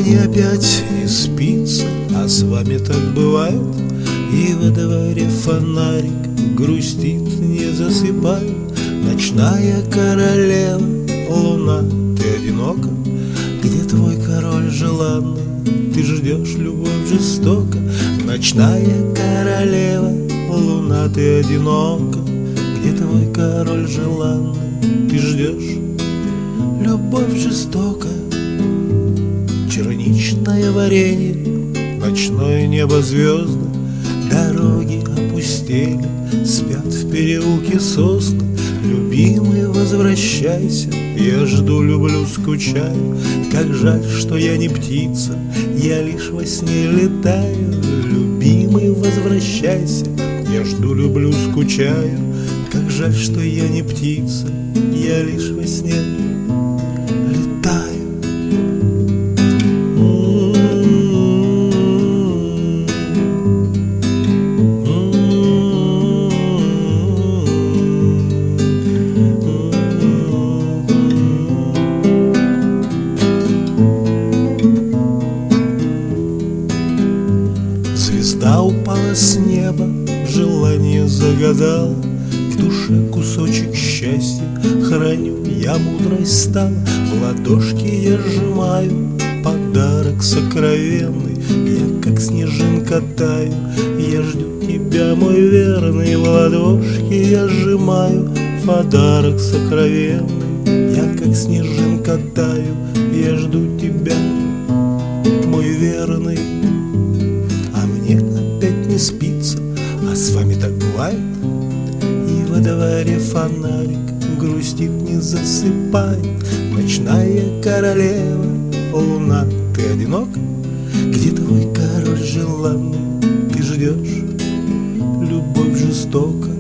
Мне опять не спится, а с вами так бывает. И во дворе фонарик грустит, не засыпает. Ночная королева, луна, ты одинока? Где твой король желанный? Ты ждешь любовь жестоко. Ночная королева, луна, ты одинока? Где твой король желанный? Ты ждешь любовь жестоко. Черничное варенье, ночное небо, звезды, дороги опустели, спят в переулке сосны. Любимый, возвращайся, я жду, люблю, скучаю. Как жаль, что я не птица, я лишь во сне летаю. Любимый, возвращайся, я жду, люблю, скучаю. Как жаль, что я не птица, я лишь во сне летаю. Звезда упала с неба, желание загадала. В душе кусочек счастья храню, я мудрой стала. В ладошки я сжимаю подарок сокровенный. Я как снежинка таю, я жду тебя, мой верный. В ладошки я сжимаю подарок сокровенный. Я как снежинка таю, я жду тебя, мой верный. А мне опять не спится, а с вами так бывает. И во дворе фонарик грустит, не засыпает. Ночная королева, луна, ты одинока? Где твой король желанный? Ты ждешь любовь жестоко.